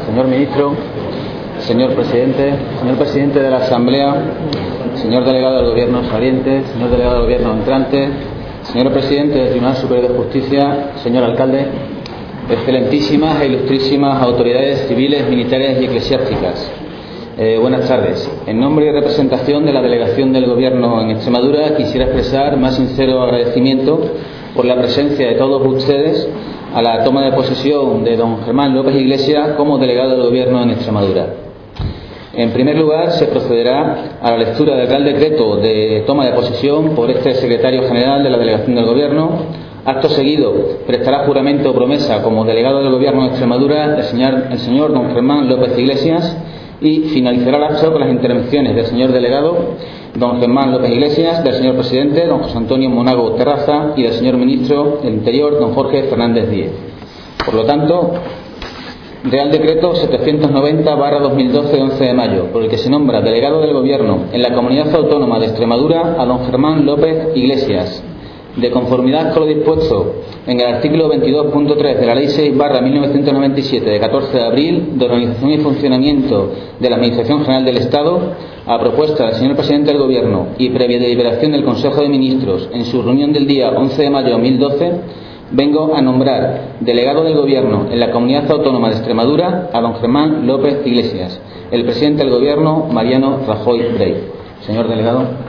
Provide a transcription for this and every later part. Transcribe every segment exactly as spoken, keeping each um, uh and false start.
señor ministro, señor presidente, señor presidente de la Asamblea, señor delegado del Gobierno saliente, señor delegado del Gobierno entrante, señor presidente del Tribunal Superior de Justicia, señor alcalde, excelentísimas e ilustrísimas autoridades civiles, militares y eclesiásticas. Eh, buenas tardes. En nombre y representación de la delegación del Gobierno en Extremadura, quisiera expresar más sincero agradecimiento por la presencia de todos ustedes a la toma de posesión de don Germán López Iglesias como delegado del Gobierno en Extremadura. En primer lugar, se procederá a la lectura del Real Decreto de toma de posesión por este secretario general de la delegación del Gobierno. Acto seguido, prestará juramento o promesa como delegado del Gobierno en Extremadura el señor, el señor don Germán López Iglesias, y finalizará el acto con las intervenciones del señor delegado don Germán López Iglesias, del señor presidente don José Antonio Monago Terraza y del señor ministro del Interior don Jorge Fernández Díez. Por lo tanto, Real Decreto setecientos noventa barra dos mil doce de once de mayo, por el que se nombra delegado del Gobierno en la Comunidad Autónoma de Extremadura a don Germán López Iglesias, de conformidad con lo dispuesto en el artículo veintidós punto tres de la Ley seis barra mil novecientos noventa y siete de catorce de abril de organización y funcionamiento de la Administración General del Estado, a propuesta del señor presidente del Gobierno y previa deliberación del Consejo de Ministros en su reunión del día once de mayo de dos mil doce, vengo a nombrar delegado del Gobierno en la Comunidad Autónoma de Extremadura a don Germán López Iglesias, el presidente del Gobierno, Mariano Rajoy Brey. Señor delegado.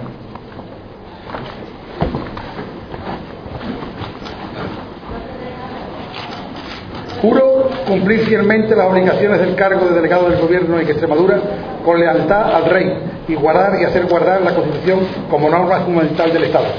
Juro cumplir fielmente las obligaciones del cargo de delegado del Gobierno en Extremadura con lealtad al Rey y guardar y hacer guardar la Constitución como norma fundamental del Estado.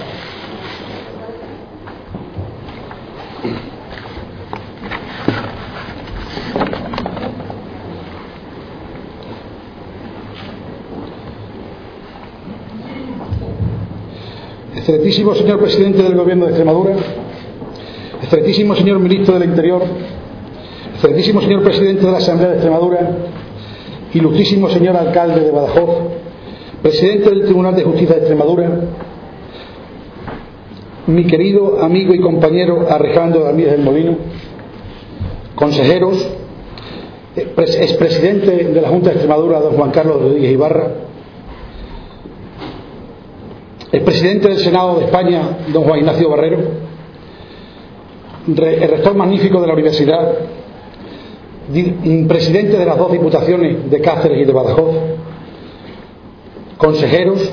Excelentísimo señor presidente del Gobierno de Extremadura, excelentísimo señor ministro del Interior, excelentísimo señor presidente de la Asamblea de Extremadura, ilustrísimo señor alcalde de Badajoz, presidente del Tribunal de Justicia de Extremadura, mi querido amigo y compañero Alejandro Ramírez del Molino, consejeros, expresidente de la Junta de Extremadura don Juan Carlos Rodríguez Ibarra, el presidente del Senado de España don Juan Ignacio Barrero, el rector magnífico de la universidad, presidente de las dos diputaciones de Cáceres y de Badajoz, consejeros,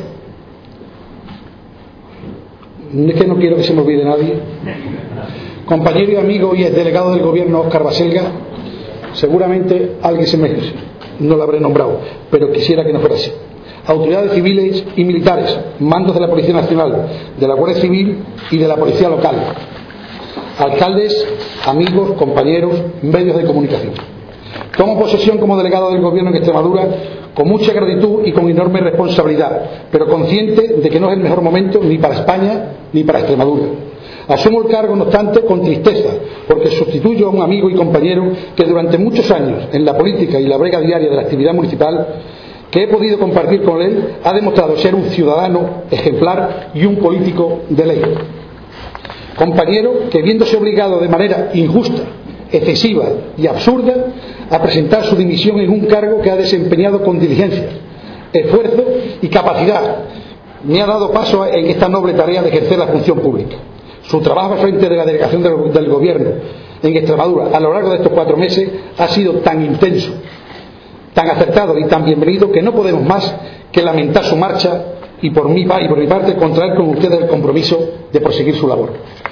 es que no quiero que se me olvide nadie, compañero y amigo y exdelegado del Gobierno Óscar Baselga, seguramente alguien se me, no lo habré nombrado, pero quisiera que no fuera así, autoridades civiles y militares, mandos de la Policía Nacional, de la Guardia Civil y de la Policía Local, alcaldes, amigos, compañeros, medios de comunicación. Tomo posesión como delegado del Gobierno en Extremadura con mucha gratitud y con enorme responsabilidad, pero consciente de que no es el mejor momento ni para España ni para Extremadura. Asumo el cargo, no obstante, con tristeza, porque sustituyo a un amigo y compañero que durante muchos años en la política y la brega diaria de la actividad municipal que he podido compartir con él ha demostrado ser un ciudadano ejemplar y un político de ley. Compañero que, viéndose obligado de manera injusta, excesiva y absurda a presentar su dimisión en un cargo que ha desempeñado con diligencia, esfuerzo y capacidad, me ha dado paso en esta noble tarea de ejercer la función pública. Su trabajo al frente de la delegación del, del Gobierno en Extremadura a lo largo de estos cuatro meses ha sido tan intenso, tan acertado y tan bienvenido que no podemos más que lamentar su marcha y por mi, y por mi parte contraer con ustedes el compromiso de proseguir su labor.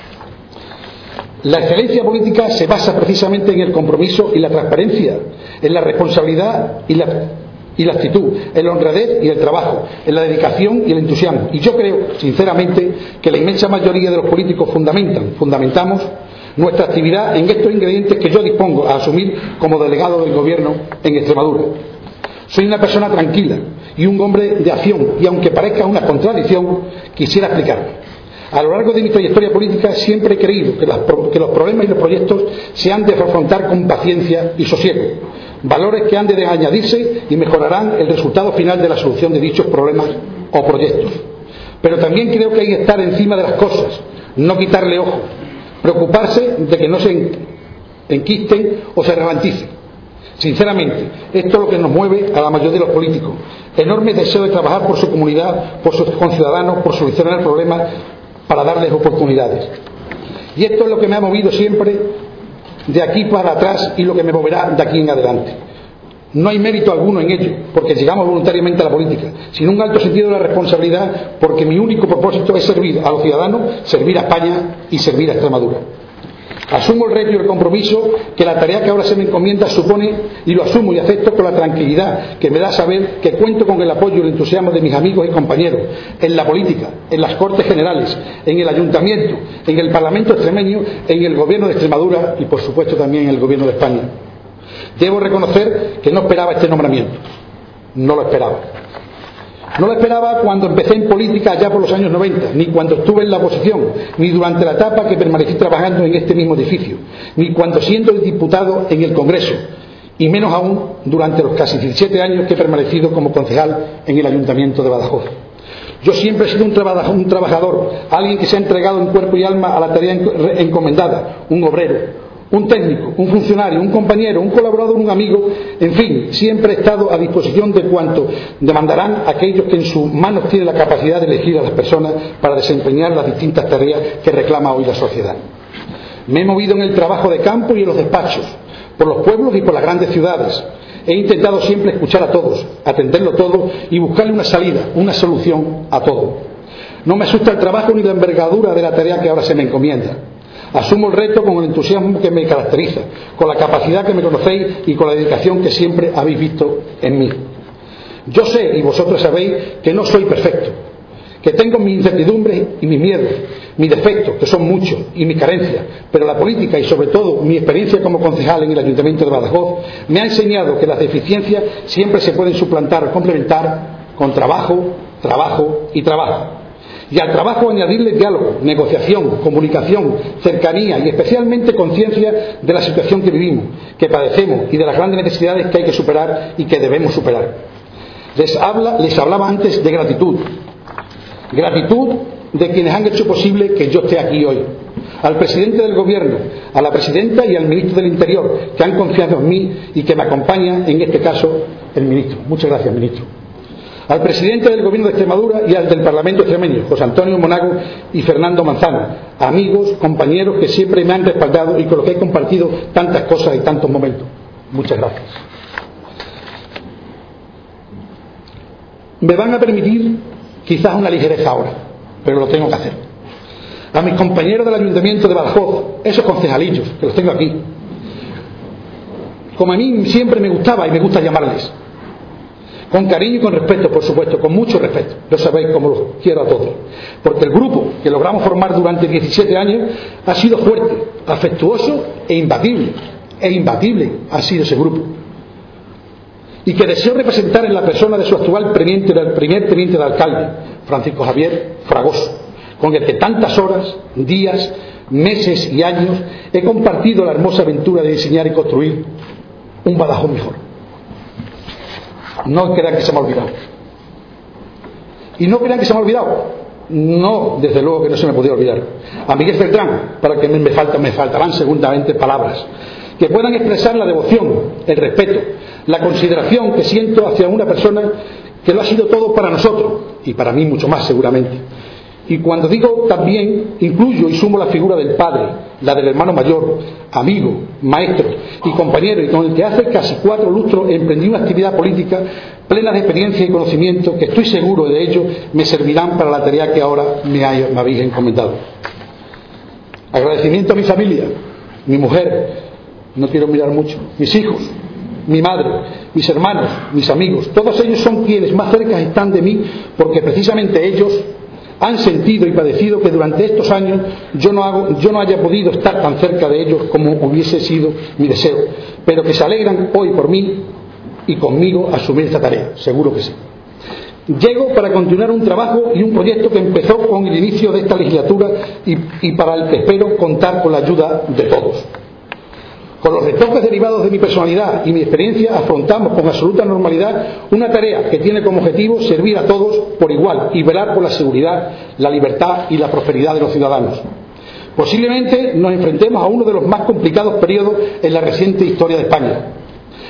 La excelencia política se basa precisamente en el compromiso y la transparencia, en la responsabilidad y la, y la actitud, en la honradez y el trabajo, en la dedicación y el entusiasmo. Y yo creo, sinceramente, que la inmensa mayoría de los políticos fundamentan, fundamentamos nuestra actividad en estos ingredientes que yo dispongo a asumir como delegado del Gobierno en Extremadura. Soy una persona tranquila y un hombre de acción, y aunque parezca una contradicción, quisiera explicarme. A lo largo de mi trayectoria política siempre he creído que, las, que los problemas y los proyectos se han de afrontar con paciencia y sosiego, valores que han de añadirse y mejorarán el resultado final de la solución de dichos problemas o proyectos. Pero también creo que hay que estar encima de las cosas, no quitarle ojo, preocuparse de que no se enquisten o se ralentice. Sinceramente, esto es lo que nos mueve a la mayoría de los políticos. Enorme deseo de trabajar por su comunidad, por sus conciudadanos, por solucionar problemas, para darles oportunidades. Y esto es lo que me ha movido siempre de aquí para atrás y lo que me moverá de aquí en adelante. No hay mérito alguno en ello, porque llegamos voluntariamente a la política, sino un alto sentido de la responsabilidad, porque mi único propósito es servir a los ciudadanos, servir a España y servir a Extremadura. Asumo el reto y el compromiso que la tarea que ahora se me encomienda supone, y lo asumo y acepto con la tranquilidad que me da saber que cuento con el apoyo y el entusiasmo de mis amigos y compañeros en la política, en las Cortes Generales, en el Ayuntamiento, en el Parlamento extremeño, en el Gobierno de Extremadura y, por supuesto, también en el Gobierno de España. Debo reconocer que no esperaba este nombramiento. No lo esperaba. No lo esperaba cuando empecé en política allá por los años noventa, ni cuando estuve en la oposición, ni durante la etapa que permanecí trabajando en este mismo edificio, ni cuando siendo diputado en el Congreso, y menos aún durante los casi diecisiete años que he permanecido como concejal en el Ayuntamiento de Badajoz. Yo siempre he sido un trabajador, un trabajador, alguien que se ha entregado en cuerpo y alma a la tarea encomendada, un obrero, un técnico, un funcionario, un compañero, un colaborador, un amigo, en fin, siempre he estado a disposición de cuanto demandarán aquellos que en sus manos tienen la capacidad de elegir a las personas para desempeñar las distintas tareas que reclama hoy la sociedad. Me he movido en el trabajo de campo y en los despachos, por los pueblos y por las grandes ciudades. He intentado siempre escuchar a todos, atenderlo todo y buscarle una salida, una solución a todo. No me asusta el trabajo ni la envergadura de la tarea que ahora se me encomienda. Asumo el reto con el entusiasmo que me caracteriza, con la capacidad que me conocéis y con la dedicación que siempre habéis visto en mí. Yo sé, y vosotros sabéis, que no soy perfecto, que tengo mis incertidumbres y mis miedos, mis defectos, que son muchos, y mis carencias, pero la política y sobre todo mi experiencia como concejal en el Ayuntamiento de Badajoz me ha enseñado que las deficiencias siempre se pueden suplantar o complementar con trabajo, trabajo y trabajo. Y al trabajo añadirle diálogo, negociación, comunicación, cercanía y especialmente conciencia de la situación que vivimos, que padecemos y de las grandes necesidades que hay que superar y que debemos superar. Les, habla, les hablaba antes de gratitud. Gratitud de quienes han hecho posible que yo esté aquí hoy. Al presidente del Gobierno, a la presidenta y al ministro del Interior, que han confiado en mí y que me acompañan, en este caso, el ministro. Muchas gracias, ministro. Al presidente del Gobierno de Extremadura y al del Parlamento extremeño, José Antonio Monago y Fernando Manzano, amigos, compañeros que siempre me han respaldado y con los que he compartido tantas cosas y tantos momentos. Muchas gracias. Me van a permitir quizás una ligereza ahora, pero lo tengo que hacer. A mis compañeros del Ayuntamiento de Badajoz, esos concejalillos, que los tengo aquí, como a mí siempre me gustaba y me gusta llamarles, con cariño y con respeto, por supuesto, con mucho respeto. Lo sabéis como los quiero a todos. Porque el grupo que logramos formar durante diecisiete años ha sido fuerte, afectuoso e imbatible. E imbatible ha sido ese grupo. Y que deseo representar en la persona de su actual primer, primer teniente de alcalde, Francisco Javier Fragoso, con el que tantas horas, días, meses y años he compartido la hermosa aventura de diseñar y construir un Badajoz mejor. No crean que se me ha olvidado. Y no crean que se me ha olvidado. No, desde luego que no se me podía olvidar. A Miguel Beltrán, para que me, me, falta, me faltarán segundamente palabras que puedan expresar la devoción, el respeto, la consideración que siento hacia una persona que lo ha sido todo para nosotros y para mí mucho más seguramente. Y cuando digo también, incluyo y sumo la figura del padre, la del hermano mayor, amigo, maestro y compañero, y con el que hace casi cuatro lustros emprendí una actividad política plena de experiencia y conocimiento que estoy seguro de ello me servirán para la tarea que ahora me, hay, me habéis encomendado. Agradecimiento a mi familia, mi mujer, no quiero mirar mucho, mis hijos, mi madre, mis hermanos, mis amigos, todos ellos son quienes más cerca están de mí porque precisamente ellos han sentido y padecido que durante estos años yo no, hago, yo no haya podido estar tan cerca de ellos como hubiese sido mi deseo, pero que se alegran hoy por mí y conmigo asumir esta tarea, seguro que sí. Llego para continuar un trabajo y un proyecto que empezó con el inicio de esta legislatura y, y para el que espero contar con la ayuda de todos. Con los retoques derivados de mi personalidad y mi experiencia afrontamos con absoluta normalidad una tarea que tiene como objetivo servir a todos por igual y velar por la seguridad, la libertad y la prosperidad de los ciudadanos. Posiblemente nos enfrentemos a uno de los más complicados periodos en la reciente historia de España.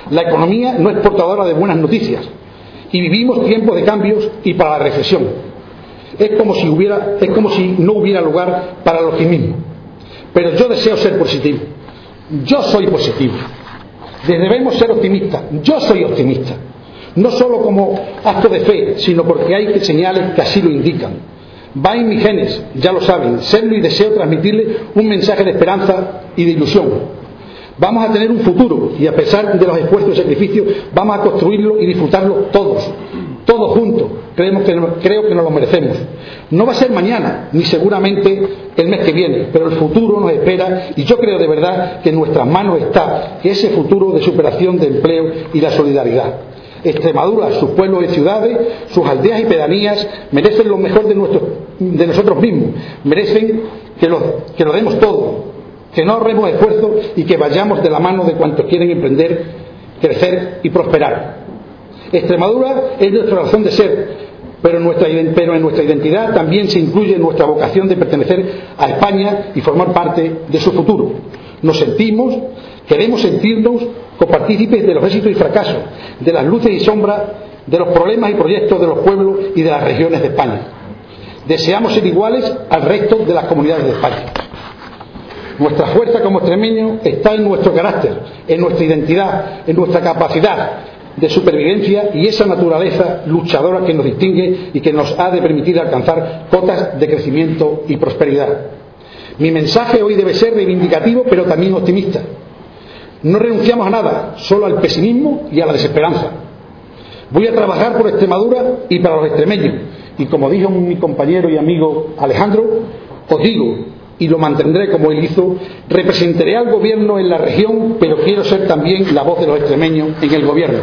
La economía no es portadora de buenas noticias y vivimos tiempos de cambios y para la reflexión. Es como si hubiera, es como si no hubiera lugar para el optimismo. Pero yo deseo ser positivo. Yo soy positivo. Debemos ser optimistas. Yo soy optimista. No solo como acto de fe, sino porque hay señales que así lo indican. Va en mis genes, ya lo saben, serlo, y deseo transmitirle un mensaje de esperanza y de ilusión. Vamos a tener un futuro y, a pesar de los esfuerzos y sacrificios, vamos a construirlo y disfrutarlo todos, todos juntos. Creemos que, creo que nos lo merecemos. No va a ser mañana, ni seguramente el mes que viene, pero el futuro nos espera, y yo creo de verdad que en nuestras manos está ese futuro de superación de empleo y la solidaridad. Extremadura, sus pueblos y ciudades, sus aldeas y pedanías merecen lo mejor de, nuestro, de nosotros mismos, merecen que lo, que lo demos todo, que no ahorremos esfuerzos y que vayamos de la mano de cuantos quieren emprender, crecer y prosperar. Extremadura es nuestra razón de ser, pero en nuestra, pero en nuestra identidad también se incluye nuestra vocación de pertenecer a España y formar parte de su futuro. Nos sentimos, queremos sentirnos copartícipes de los éxitos y fracasos, de las luces y sombras, de los problemas y proyectos de los pueblos y de las regiones de España. Deseamos ser iguales al resto de las comunidades de España. Nuestra fuerza como extremeños está en nuestro carácter, en nuestra identidad, en nuestra capacidad de supervivencia y esa naturaleza luchadora que nos distingue y que nos ha de permitir alcanzar cotas de crecimiento y prosperidad. Mi mensaje hoy debe ser reivindicativo, pero también optimista. No renunciamos a nada, solo al pesimismo y a la desesperanza. Voy a trabajar por Extremadura y para los extremeños, y como dijo mi compañero y amigo Alejandro, os digo, y lo mantendré como él hizo, representaré al gobierno en la región, pero quiero ser también la voz de los extremeños en el gobierno.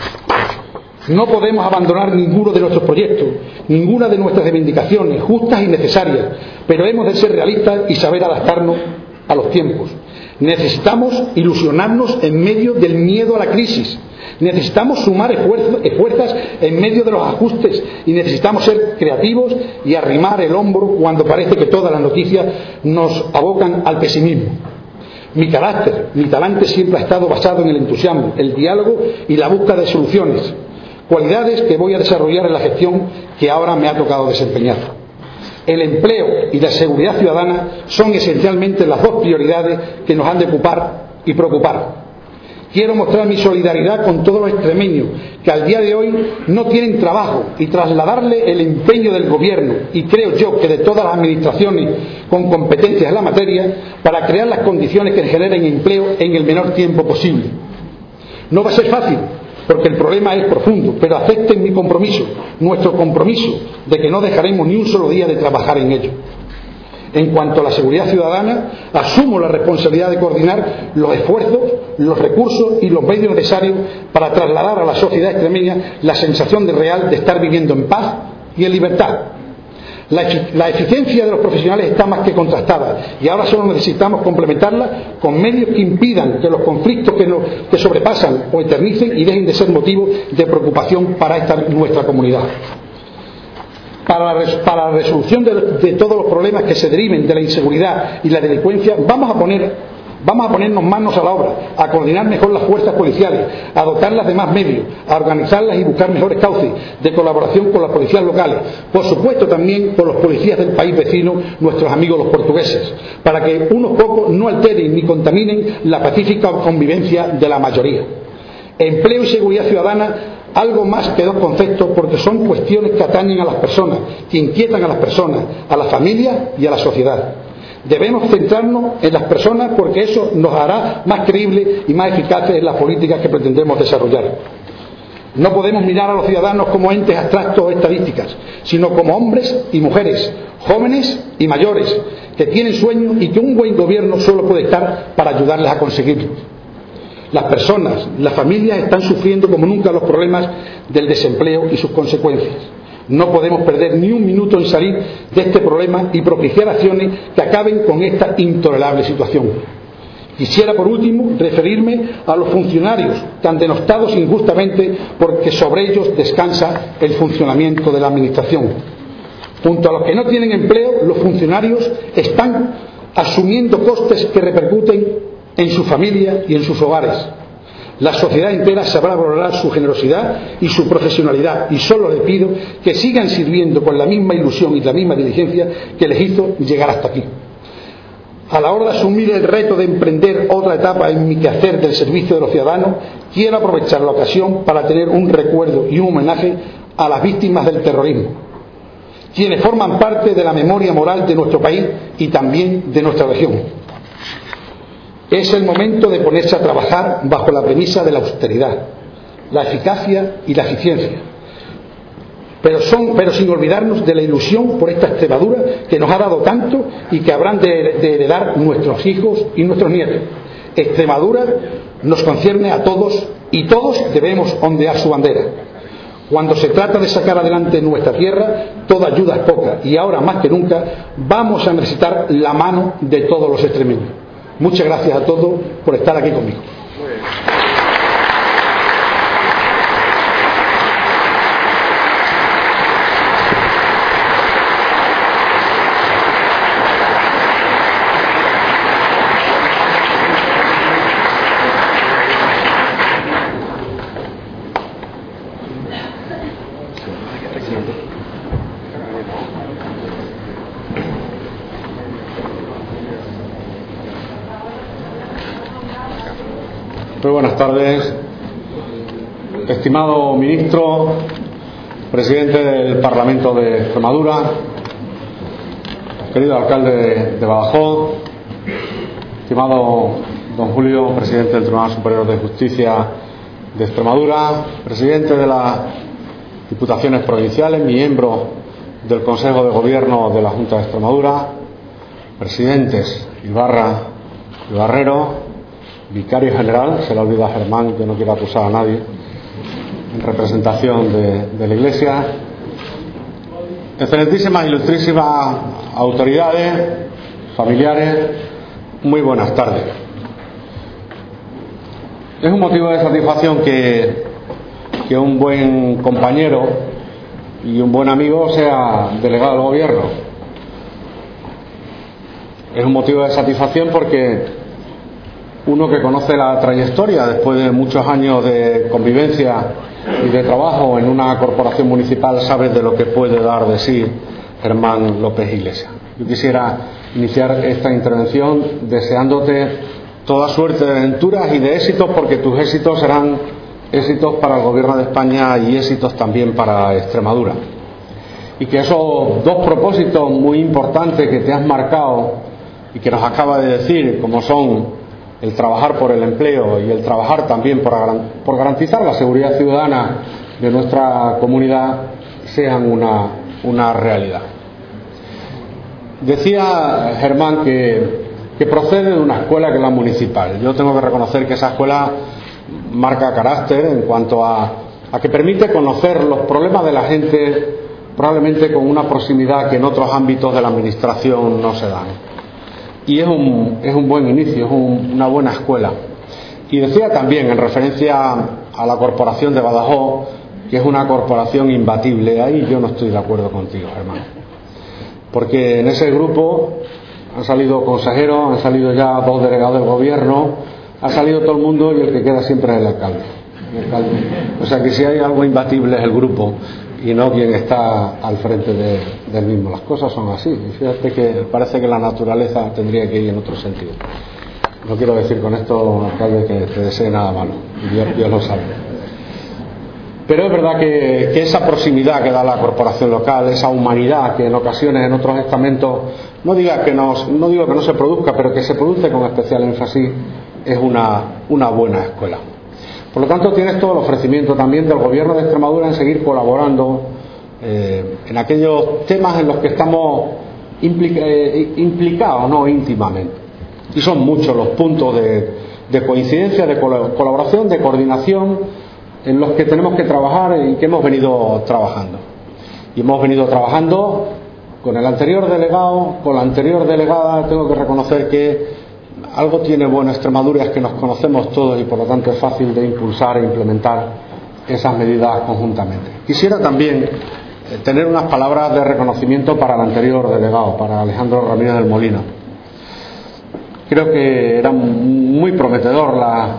No podemos abandonar ninguno de nuestros proyectos, ninguna de nuestras reivindicaciones, justas y necesarias, pero hemos de ser realistas y saber adaptarnos a los tiempos. Necesitamos ilusionarnos en medio del miedo a la crisis. Necesitamos sumar esfuerzos en medio de los ajustes y necesitamos ser creativos y arrimar el hombro cuando parece que todas las noticias nos abocan al pesimismo. Mi carácter, mi talante siempre ha estado basado en el entusiasmo, el diálogo y la búsqueda de soluciones, cualidades que voy a desarrollar en la gestión que ahora me ha tocado desempeñar. El empleo y la seguridad ciudadana son esencialmente las dos prioridades que nos han de ocupar y preocupar. Quiero mostrar mi solidaridad con todos los extremeños que al día de hoy no tienen trabajo y trasladarle el empeño del gobierno, y creo yo que de todas las administraciones con competencias en la materia, para crear las condiciones que generen empleo en el menor tiempo posible. No va a ser fácil, porque el problema es profundo, pero acepten mi compromiso, nuestro compromiso, de que no dejaremos ni un solo día de trabajar en ello. En cuanto a la seguridad ciudadana, asumo la responsabilidad de coordinar los esfuerzos, los recursos y los medios necesarios para trasladar a la sociedad extremeña la sensación de real de estar viviendo en paz y en libertad. La, la eficiencia de los profesionales está más que contrastada y ahora solo necesitamos complementarla con medios que impidan que los conflictos que, nos, que sobrepasan o eternicen y dejen de ser motivo de preocupación para esta, nuestra comunidad. Para la, para la resolución de, de todos los problemas que se deriven de la inseguridad y la delincuencia, vamos a poner Vamos a ponernos manos a la obra, a coordinar mejor las fuerzas policiales, a dotarlas de más medios, a organizarlas y buscar mejores cauces de colaboración con las policías locales, por supuesto también con los policías del país vecino, nuestros amigos los portugueses, para que unos pocos no alteren ni contaminen la pacífica convivencia de la mayoría. Empleo y seguridad ciudadana, algo más que dos conceptos, porque son cuestiones que atañen a las personas, que inquietan a las personas, a las familias y a la sociedad. Debemos centrarnos en las personas porque eso nos hará más creíbles y más eficaces en las políticas que pretendemos desarrollar. No podemos mirar a los ciudadanos como entes abstractos o estadísticas, sino como hombres y mujeres, jóvenes y mayores, que tienen sueños y que un buen gobierno solo puede estar para ayudarles a conseguirlos. Las personas, las familias están sufriendo como nunca los problemas del desempleo y sus consecuencias. No podemos perder ni un minuto en salir de este problema y propiciar acciones que acaben con esta intolerable situación. Quisiera, por último, referirme a los funcionarios tan denostados injustamente porque sobre ellos descansa el funcionamiento de la Administración. Junto a los que no tienen empleo, los funcionarios están asumiendo costes que repercuten en su familia y en sus hogares. La sociedad entera sabrá valorar su generosidad y su profesionalidad, y solo le pido que sigan sirviendo con la misma ilusión y la misma diligencia que les hizo llegar hasta aquí. A la hora de asumir el reto de emprender otra etapa en mi quehacer del servicio de los ciudadanos, quiero aprovechar la ocasión para tener un recuerdo y un homenaje a las víctimas del terrorismo, quienes forman parte de la memoria moral de nuestro país y también de nuestra región. Es el momento de ponerse a trabajar bajo la premisa de la austeridad, la eficacia y la eficiencia, pero, son, pero sin olvidarnos de la ilusión por esta Extremadura que nos ha dado tanto y que habrán de, de heredar nuestros hijos y nuestros nietos. Extremadura nos concierne a todos y todos debemos ondear su bandera. Cuando se trata de sacar adelante nuestra tierra, toda ayuda es poca y ahora más que nunca vamos a necesitar la mano de todos los extremeños. Muchas gracias a todos por estar aquí conmigo. Muy buenas tardes, estimado ministro, presidente del Parlamento de Extremadura, querido alcalde de, de Badajoz, estimado don Julio, presidente del Tribunal Superior de Justicia de Extremadura, presidente de las Diputaciones Provinciales, miembro del Consejo de Gobierno de la Junta de Extremadura, presidentes Ibarra y Barrero, vicario general, se le olvida a Germán, que no quiero acusar a nadie, en representación de, de la Iglesia, excelentísimas, ilustrísimas autoridades, familiares, muy buenas tardes. Es un motivo de satisfacción que, que un buen compañero y un buen amigo sea delegado del Gobierno. Es un motivo de satisfacción porque uno que conoce la trayectoria después de muchos años de convivencia y de trabajo en una corporación municipal sabe de lo que puede dar de sí Germán López Iglesias. Yo quisiera iniciar esta intervención deseándote toda suerte de aventuras y de éxitos, porque tus éxitos serán éxitos para el Gobierno de España y éxitos también para Extremadura. Y que esos dos propósitos muy importantes que te has marcado y que nos acaba de decir, como son el trabajar por el empleo y el trabajar también por, por garantizar la seguridad ciudadana de nuestra comunidad, sean una, una realidad. Decía Germán que, que procede de una escuela que es la municipal. Yo tengo que reconocer que esa escuela marca carácter en cuanto a, a que permite conocer los problemas de la gente, probablemente con una proximidad que en otros ámbitos de la administración no se dan. Y es un, es un buen inicio, es un, una buena escuela. Y decía también, en referencia a la corporación de Badajoz, que es una corporación imbatible. Ahí yo no estoy de acuerdo contigo, hermano, porque en ese grupo han salido consejeros, han salido ya dos delegados del Gobierno, ha salido todo el mundo y el que queda siempre es el alcalde. el alcalde. O sea que si hay algo imbatible es el grupo y no quien está al frente de, del mismo. Las cosas son así. Y fíjate que parece que la naturaleza tendría que ir en otro sentido. No quiero decir con esto, alcalde, que te desee nada malo. Dios, Dios lo sabe. Pero es verdad que, que esa proximidad que da la corporación local, esa humanidad que en ocasiones en otros estamentos, no, diga que no, no digo que no se produzca, pero que se produce con especial énfasis, es una, una buena escuela. Por lo tanto, tienes todo el ofrecimiento también del Gobierno de Extremadura en seguir colaborando eh, en aquellos temas en los que estamos implica, eh, implicados, no íntimamente. Y son muchos los puntos de, de coincidencia, de colaboración, de coordinación en los que tenemos que trabajar y que hemos venido trabajando. Y hemos venido trabajando con el anterior delegado, con la anterior delegada. Tengo que reconocer que algo tiene bueno Extremadura, es que nos conocemos todos y por lo tanto es fácil de impulsar e implementar esas medidas conjuntamente. Quisiera también tener unas palabras de reconocimiento para el anterior delegado, para Alejandro Ramírez del Molino. Creo que era muy prometedor la,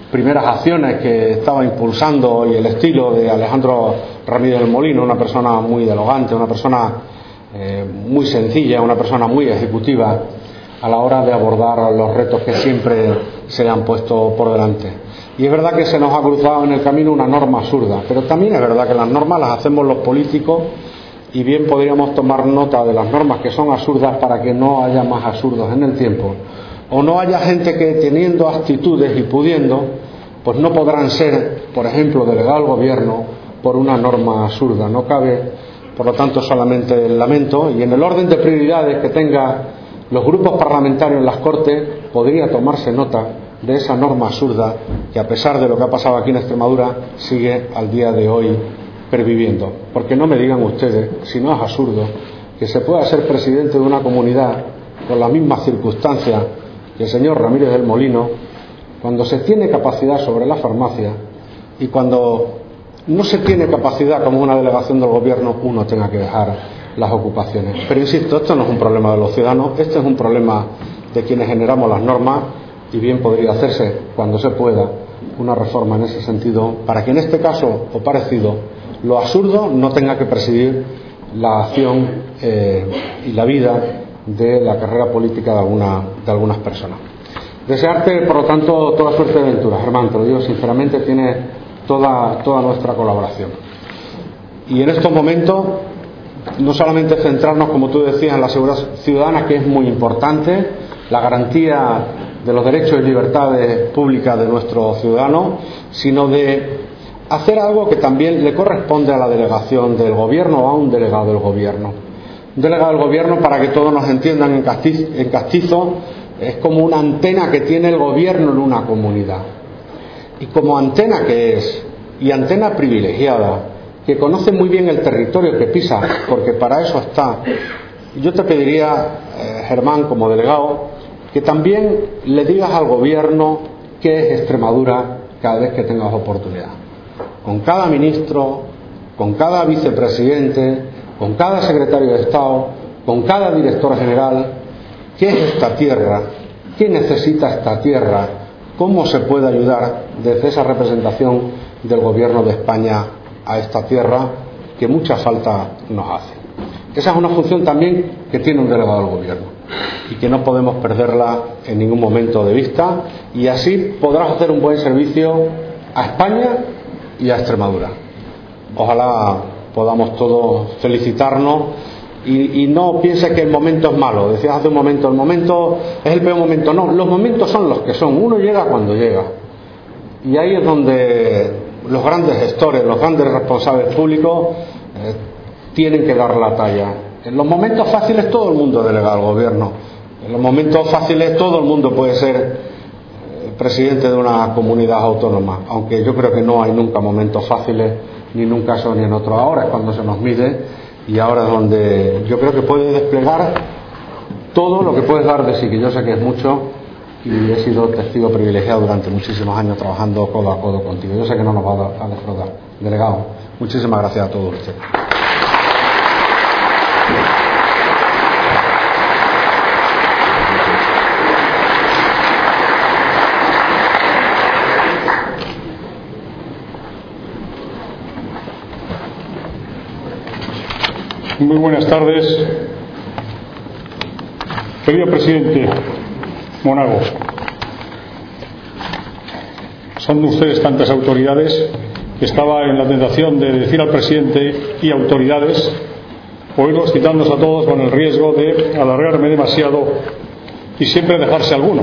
primeras acciones que estaba impulsando y el estilo de Alejandro Ramírez del Molino, una persona muy dialogante, una persona eh, muy sencilla, una persona muy ejecutiva a la hora de abordar los retos que siempre se le han puesto por delante. Y es verdad que se nos ha cruzado en el camino una norma absurda, pero también es verdad que las normas las hacemos los políticos y bien podríamos tomar nota de las normas que son absurdas para que no haya más absurdos en el tiempo, o no haya gente que teniendo actitudes y pudiendo, pues no podrán ser, por ejemplo, delegado al gobierno por una norma absurda. No cabe, por lo tanto, solamente el lamento, y en el orden de prioridades que tenga los grupos parlamentarios en las Cortes podría tomarse nota de esa norma absurda que, a pesar de lo que ha pasado aquí en Extremadura, sigue al día de hoy perviviendo. Porque no me digan ustedes, si no es absurdo, que se pueda ser presidente de una comunidad con las mismas circunstancias que el señor Ramírez del Molino, cuando se tiene capacidad sobre la farmacia y cuando no se tiene capacidad como una delegación del gobierno, uno tenga que dejar las ocupaciones. Pero insisto, esto no es un problema de los ciudadanos, este es un problema de quienes generamos las normas, y bien podría hacerse, cuando se pueda, una reforma en ese sentido para que en este caso o parecido lo absurdo no tenga que presidir la acción eh, y la vida de la carrera política de, alguna, de algunas personas. Desearte, por lo tanto, toda suerte de aventura, Germán, te lo digo sinceramente, tiene toda, toda nuestra colaboración. Y en estos momentos, no solamente centrarnos, como tú decías, en la seguridad ciudadana, que es muy importante, la garantía de los derechos y libertades públicas de nuestros ciudadanos, sino de hacer algo que también le corresponde a la delegación del gobierno o a un delegado del gobierno. Un delegado del gobierno, para que todos nos entiendan en castizo, en castizo, es como una antena que tiene el gobierno en una comunidad. Y como antena que es, y antena privilegiada, que conoce muy bien el territorio que pisa, porque para eso está, yo te pediría, eh, Germán, como delegado, que también le digas al gobierno qué es Extremadura cada vez que tengas oportunidad. Con cada ministro, con cada vicepresidente, con cada secretario de Estado, con cada director general, qué es esta tierra, qué necesita esta tierra, cómo se puede ayudar desde esa representación del gobierno de España a esta tierra que mucha falta nos hace. Esa es una función también que tiene un delegado del gobierno y que no podemos perderla en ningún momento de vista, y así podrás hacer un buen servicio a España y a Extremadura. Ojalá podamos todos felicitarnos y, y no piense que el momento es malo. Decías hace un momento, el momento es el peor momento. No, los momentos son los que son. Uno llega cuando llega. Y ahí es donde los grandes gestores, los grandes responsables públicos eh, tienen que dar la talla. En los momentos fáciles todo el mundo es delegado al gobierno. En los momentos fáciles todo el mundo puede ser eh, presidente de una comunidad autónoma, aunque yo creo que no hay nunca momentos fáciles, ni en un caso ni en otro. Ahora es cuando se nos mide, y ahora es donde yo creo que puede desplegar todo lo que puedes dar de sí, que yo sé que es mucho, y he sido testigo privilegiado durante muchísimos años trabajando codo a codo contigo. Yo sé que no nos va a defraudar. Delegado, muchísimas gracias a todos ustedes. Muy buenas tardes. Querido presidente Monago, son ustedes tantas autoridades que estaba en la tentación de decir al presidente y autoridades, oírlos citándonos a todos con el riesgo de alargarme demasiado y siempre dejarse alguno.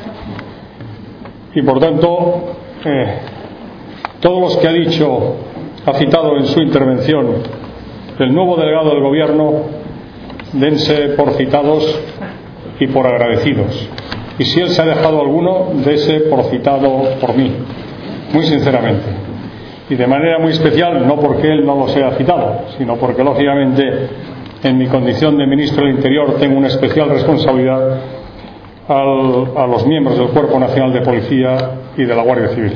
Y por tanto, eh, todos los que ha dicho, ha citado en su intervención el nuevo delegado del gobierno, dense por citados y por agradecidos. Y si él se ha dejado alguno, dese por citado por mí, muy sinceramente. Y de manera muy especial, no porque él no los haya citado, sino porque lógicamente en mi condición de ministro del Interior tengo una especial responsabilidad al, a los miembros del Cuerpo Nacional de Policía y de la Guardia Civil.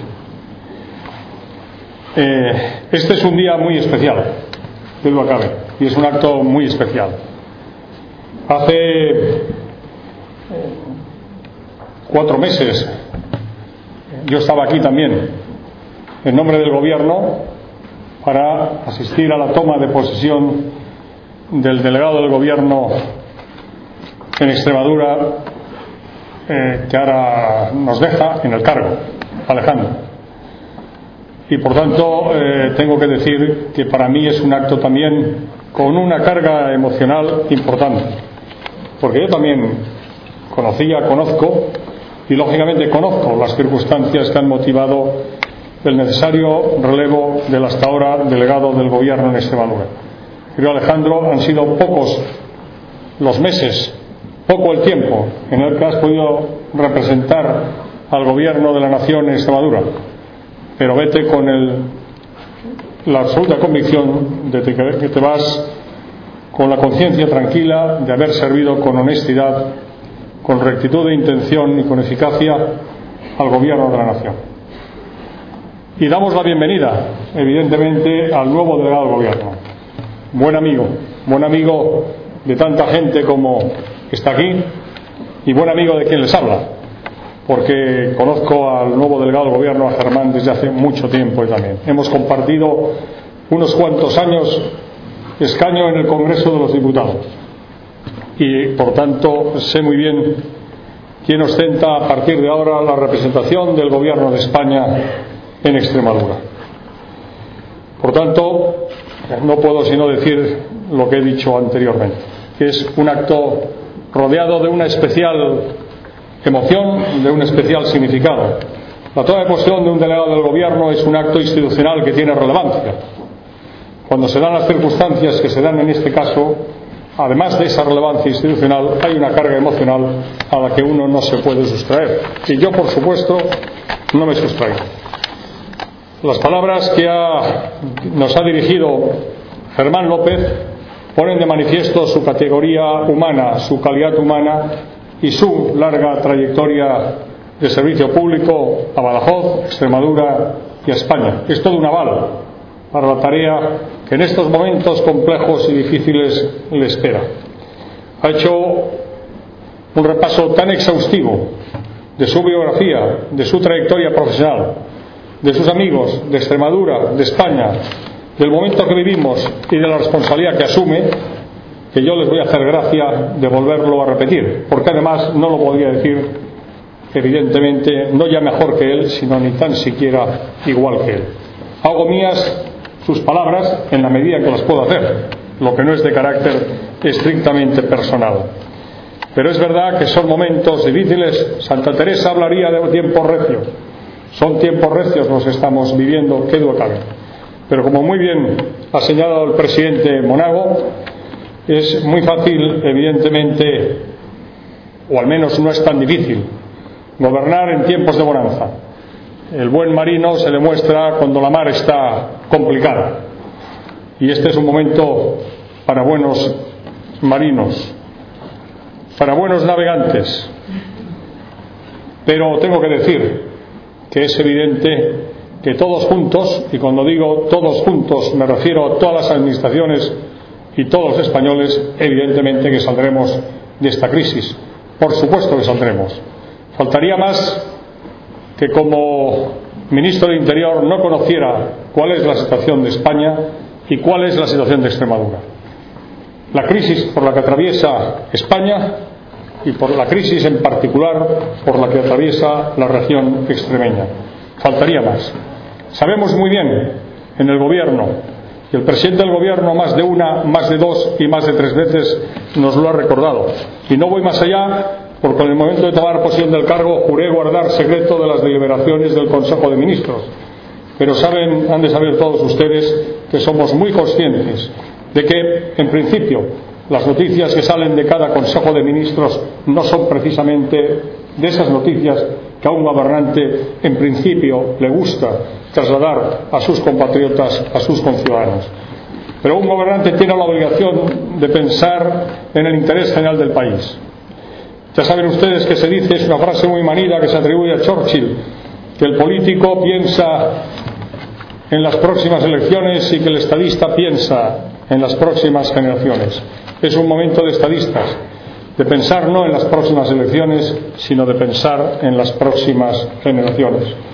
Eh, este es un día muy especial, que lo acabe, y es un acto muy especial. Hace eh, cuatro meses, yo estaba aquí también en nombre del Gobierno para asistir a la toma de posesión del delegado del Gobierno en Extremadura, eh, que ahora nos deja en el cargo, Alejandro. Y por tanto eh, tengo que decir que para mí es un acto también con una carga emocional importante, porque yo también conocía, conozco y lógicamente conozco las circunstancias que han motivado el necesario relevo del hasta ahora delegado del Gobierno en Extremadura. Querido Alejandro, han sido pocos los meses, poco el tiempo en el que has podido representar al Gobierno de la Nación en Extremadura, pero vete con el, la absoluta convicción de que te vas con la conciencia tranquila de haber servido con honestidad, con rectitud de intención y con eficacia al Gobierno de la Nación. Y damos la bienvenida, evidentemente, al nuevo delegado del Gobierno. Buen amigo, buen amigo de tanta gente como está aquí y buen amigo de quien les habla, porque conozco al nuevo delegado del Gobierno, a Germán, desde hace mucho tiempo y también. Hemos compartido unos cuantos años escaño en el Congreso de los Diputados y, por tanto, sé muy bien quién ostenta a partir de ahora la representación del Gobierno de España en Extremadura. Por tanto, no puedo sino decir lo que he dicho anteriormente, que es un acto rodeado de una especial emoción, de un especial significado. La toma de posesión de un delegado del Gobierno es un acto institucional que tiene relevancia. Cuando se dan las circunstancias que se dan en este caso, además de esa relevancia institucional, hay una carga emocional a la que uno no se puede sustraer. Y yo, por supuesto, no me sustraigo. Las palabras que ha, nos ha dirigido Germán López ponen de manifiesto su categoría humana, su calidad humana y su larga trayectoria de servicio público a Badajoz, Extremadura y a España. Es todo un aval para la tarea que en estos momentos complejos y difíciles le espera. Ha hecho un repaso tan exhaustivo de su biografía, de su trayectoria profesional, de sus amigos, de Extremadura, de España, del momento que vivimos y de la responsabilidad que asume, que yo les voy a hacer gracia de volverlo a repetir, porque además no lo podría decir, evidentemente, no ya mejor que él, sino ni tan siquiera igual que él. Hago mías sus palabras en la medida en que las puedo hacer, lo que no es de carácter estrictamente personal. Pero es verdad que son momentos difíciles. Santa Teresa hablaría de tiempos recios. Son tiempos recios los que estamos viviendo, qué duda cabe. Pero como muy bien ha señalado el presidente Monago, es muy fácil, evidentemente, o al menos no es tan difícil, gobernar en tiempos de bonanza. El buen marino se le muestra cuando la mar está complicada. Y este es un momento para buenos marinos, para buenos navegantes. Pero tengo que decir que es evidente que todos juntos, y cuando digo todos juntos me refiero a todas las administraciones y todos los españoles, evidentemente que saldremos de esta crisis. Por supuesto que saldremos. Faltaría más que como ministro de Interior no conociera cuál es la situación de España y cuál es la situación de Extremadura. La crisis por la que atraviesa España y por la crisis en particular por la que atraviesa la región extremeña. Faltaría más. Sabemos muy bien en el Gobierno, y el presidente del Gobierno más de una, más de dos y más de tres veces nos lo ha recordado. Y no voy más allá porque en el momento de tomar posesión del cargo juré guardar secreto de las deliberaciones del Consejo de Ministros. Pero saben, han de saber todos ustedes que somos muy conscientes de que, en principio, las noticias que salen de cada Consejo de Ministros no son precisamente de esas noticias que a un gobernante, en principio, le gusta trasladar a sus compatriotas, a sus conciudadanos. Pero un gobernante tiene la obligación de pensar en el interés general del país. Ya saben ustedes que se dice, es una frase muy manida que se atribuye a Churchill, que el político piensa en las próximas elecciones y que el estadista piensa en las próximas generaciones. Es un momento de estadistas, de pensar no en las próximas elecciones, sino de pensar en las próximas generaciones.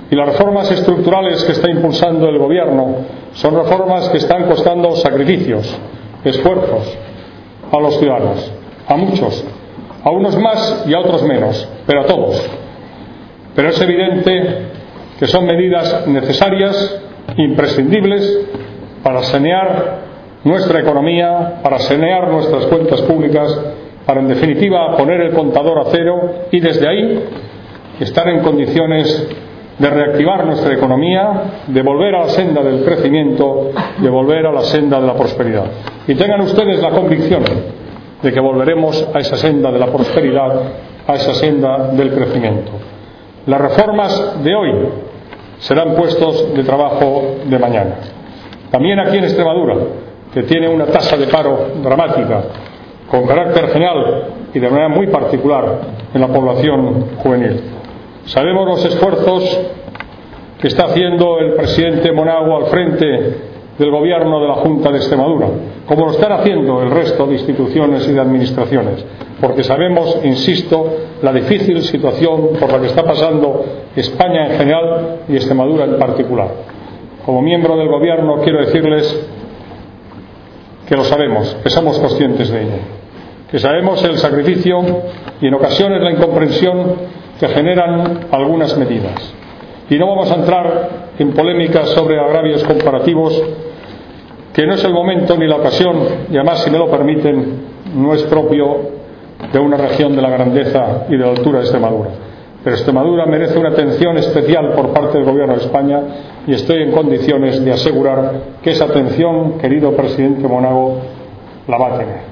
Y las reformas estructurales que está impulsando el Gobierno son reformas que están costando sacrificios, esfuerzos a los ciudadanos, a muchos, a unos más y a otros menos, pero a todos. Pero es evidente que son medidas necesarias, imprescindibles, para sanear nuestra economía, para sanear nuestras cuentas públicas, para en definitiva poner el contador a cero y desde ahí estar en condiciones de reactivar nuestra economía, de volver a la senda del crecimiento, de volver a la senda de la prosperidad. Y tengan ustedes la convicción de que volveremos a esa senda de la prosperidad, a esa senda del crecimiento. Las reformas de hoy serán puestos de trabajo de mañana. También aquí en Extremadura, que tiene una tasa de paro dramática, con carácter general y de manera muy particular en la población juvenil. Sabemos los esfuerzos que está haciendo el presidente Monago al frente del Gobierno de la Junta de Extremadura, como lo están haciendo el resto de instituciones y de administraciones, porque sabemos, insisto, la difícil situación por la que está pasando España en general y Extremadura en particular. Como miembro del Gobierno quiero decirles que lo sabemos, que somos conscientes de ello, que sabemos el sacrificio y en ocasiones la incomprensión que generan algunas medidas. Y no vamos a entrar en polémicas sobre agravios comparativos, que no es el momento ni la ocasión, y además, si me lo permiten, no es propio de una región de la grandeza y de la altura de Extremadura. Pero Extremadura merece una atención especial por parte del Gobierno de España y estoy en condiciones de asegurar que esa atención, querido presidente Monago, la va a tener.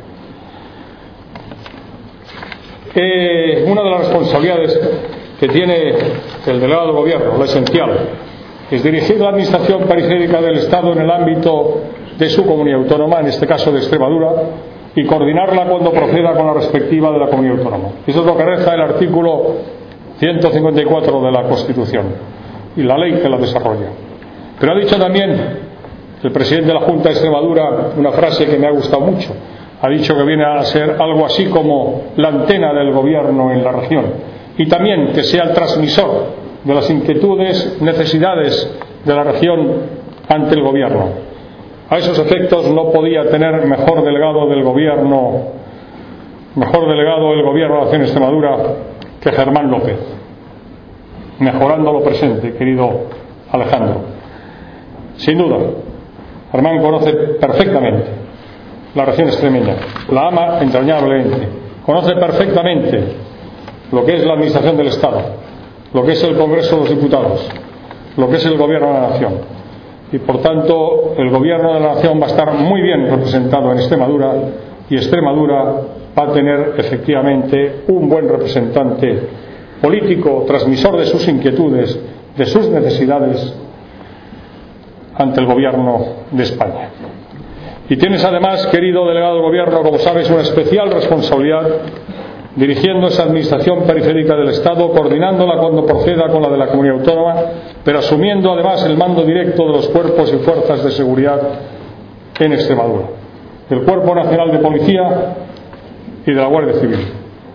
Eh, una de las responsabilidades que tiene el delegado del Gobierno, lo esencial, es dirigir la administración periférica del Estado en el ámbito de su comunidad autónoma, en este caso de Extremadura, y coordinarla cuando proceda con la respectiva de la comunidad autónoma. Eso es lo que reza el artículo ciento cincuenta y cuatro de la Constitución y la ley que la desarrolla. Pero ha dicho también el presidente de la Junta de Extremadura una frase que me ha gustado mucho. Ha dicho que viene a ser algo así como la antena del Gobierno en la región y también que sea el transmisor de las inquietudes, necesidades de la región ante el Gobierno. A esos efectos no podía tener mejor delegado del Gobierno, mejor delegado del Gobierno de la Nación de Extremadura que Germán López, mejorando lo presente, querido Alejandro. Sin duda, Germán conoce perfectamente la región extremeña, la ama entrañablemente, conoce perfectamente lo que es la administración del Estado, lo que es el Congreso de los Diputados, lo que es el Gobierno de la Nación. Y por tanto, el Gobierno de la Nación va a estar muy bien representado en Extremadura y Extremadura va a tener efectivamente un buen representante político, transmisor de sus inquietudes, de sus necesidades ante el Gobierno de España. Y tienes además, querido delegado del Gobierno, como sabes, una especial responsabilidad dirigiendo esa administración periférica del Estado, coordinándola cuando proceda con la de la comunidad autónoma, pero asumiendo además el mando directo de los cuerpos y fuerzas de seguridad en Extremadura, del Cuerpo Nacional de Policía y de la Guardia Civil.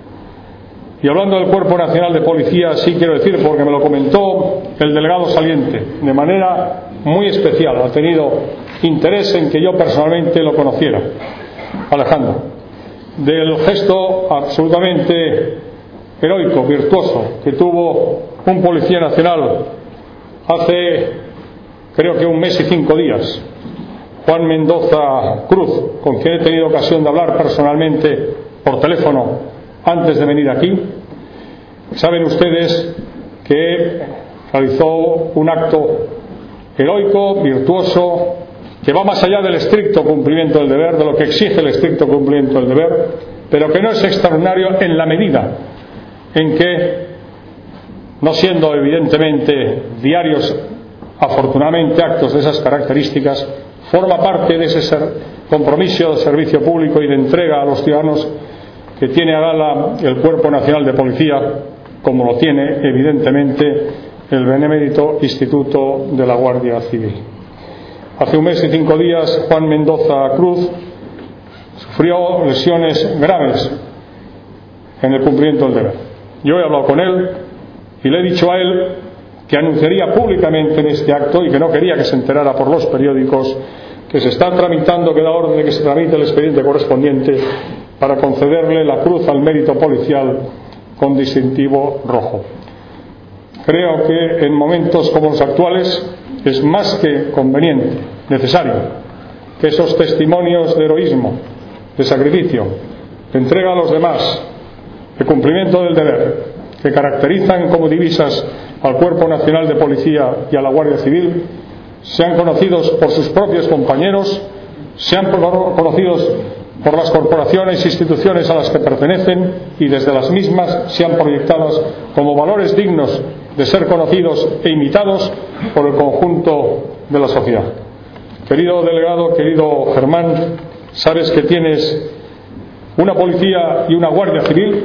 Y hablando del Cuerpo Nacional de Policía, sí quiero decir, porque me lo comentó el delegado saliente de manera muy especial, ha tenido interés en que yo personalmente lo conociera, Alejandro, del gesto absolutamente heroico, virtuoso, que tuvo un policía nacional hace, creo que un mes y cinco días, Juan Mendoza Cruz, con quien he tenido ocasión de hablar personalmente por teléfono antes de venir aquí. Saben ustedes que realizó un acto heroico, virtuoso, que va más allá del estricto cumplimiento del deber, de lo que exige el estricto cumplimiento del deber, pero que no es extraordinario en la medida en que, no siendo evidentemente diarios, afortunadamente, actos de esas características, forma parte de ese ser, compromiso de servicio público y de entrega a los ciudadanos que tiene a gala el Cuerpo Nacional de Policía, como lo tiene evidentemente el benemérito Instituto de la Guardia Civil. Hace un mes y cinco días Juan Mendoza Cruz sufrió lesiones graves en el cumplimiento del deber. Yo he hablado con él y le he dicho a él que anunciaría públicamente en este acto y que no quería que se enterara por los periódicos que se está tramitando, que da orden de que se tramite el expediente correspondiente para concederle la Cruz al Mérito Policial con distintivo rojo. Creo que en momentos como los actuales es más que conveniente, necesario, que esos testimonios de heroísmo, de sacrificio, de entrega a los demás, de cumplimiento del deber, que caracterizan como divisas al Cuerpo Nacional de Policía y a la Guardia Civil, sean conocidos por sus propios compañeros, sean conocidos por las corporaciones e instituciones a las que pertenecen y desde las mismas sean proyectadas como valores dignos de ser conocidos e imitados por el conjunto de la sociedad. Querido delegado, querido Germán, sabes que tienes una policía y una Guardia Civil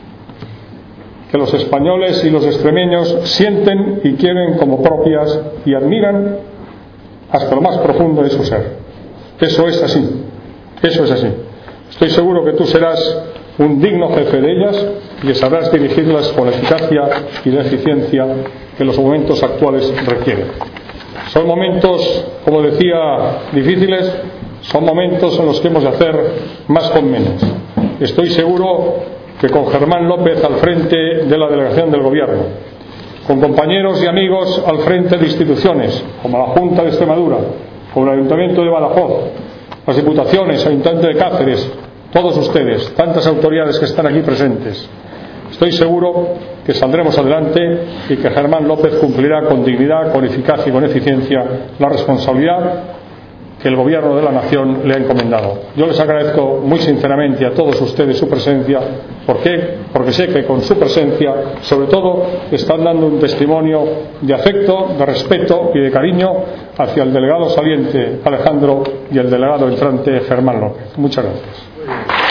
que los españoles y los extremeños sienten y quieren como propias y admiran hasta lo más profundo de su ser. Eso es así, eso es así. Estoy seguro que tú serás un digno jefe de ellas y que sabrás dirigirlas con la eficacia y la eficiencia que los momentos actuales requieren. Son momentos, como decía, difíciles, son momentos en los que hemos de hacer más con menos. Estoy seguro que con Germán López al frente de la delegación del Gobierno, con compañeros y amigos al frente de instituciones como la Junta de Extremadura, como el Ayuntamiento de Badajoz, las Diputaciones, Ayuntamiento de Cáceres, todos ustedes, tantas autoridades que están aquí presentes, estoy seguro que saldremos adelante y que Germán López cumplirá con dignidad, con eficacia y con eficiencia la responsabilidad que el Gobierno de la Nación le ha encomendado. Yo les agradezco muy sinceramente a todos ustedes su presencia. ¿Por qué? Porque sé que con su presencia, sobre todo, están dando un testimonio de afecto, de respeto y de cariño hacia el delegado saliente Alejandro y el delegado entrante Germán López. Muchas gracias.